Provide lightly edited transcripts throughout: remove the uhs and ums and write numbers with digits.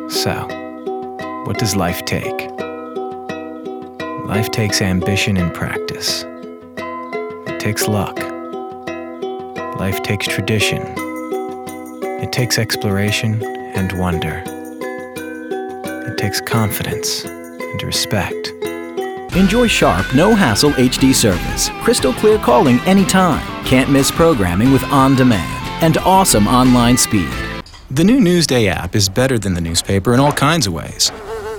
So, what does life take? Life takes ambition and practice. It takes luck. Life takes tradition. It takes exploration and wonder. It takes confidence and respect. Enjoy sharp, no-hassle HD service, crystal clear calling anytime, can't miss programming with on-demand, and awesome online speed. The new Newsday app is better than the newspaper in all kinds of ways.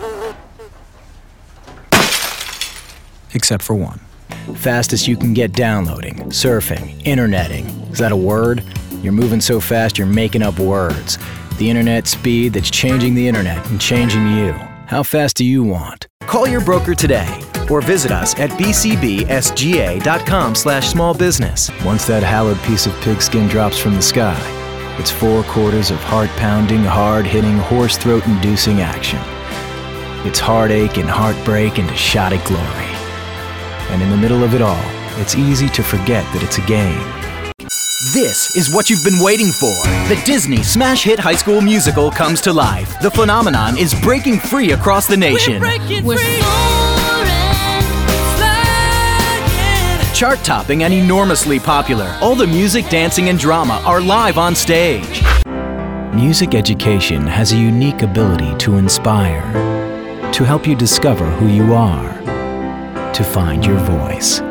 Except for one. Fastest you can get downloading, surfing, interneting. Is that a word? You're moving so fast you're making up words. The internet speed that's changing the internet and changing you. How fast do you want? Call your broker today or visit us at bcbsga.com/smallbusiness. Once that hallowed piece of pigskin drops from the sky, it's 4 quarters of heart-pounding, hard-hitting, hoarse throat-inducing action. It's heartache and heartbreak and a shot at glory. And in the middle of it all, it's easy to forget that it's a game. This is what you've been waiting for. The Disney smash hit High School Musical comes to life. The phenomenon is breaking free across the nation. We're soaring, flying. Chart-topping and enormously popular. All the music, dancing, and drama are live on stage. Music education has a unique ability to inspire, to help you discover who you are, to find your voice.